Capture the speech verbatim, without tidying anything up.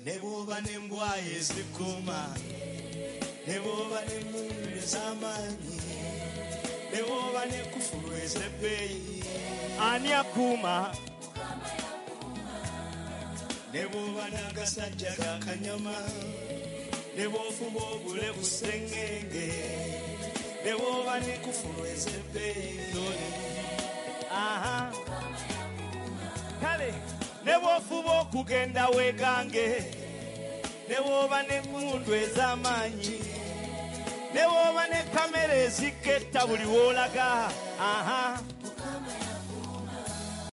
ne bw'oba n'embwa ezikuuma, ne bw'oba n'emmundu ez'amaanyi, ne bw'oba n'ekkufulu ez'ebbeeyi, ani akuuma? Ne bw'oba n'agasajja ga kanyama, ne bw'ofuba ogule ku ssengenge, ne bw'oba n'ekkufulu ez'ebbeeyi. Aha. Kale, ne bw'ofuba okugenda weegange, ne bw'oba n'emmundu ez'amaanyi, ne bw'oba ne kamera eziketta buli w'olaga. Aha.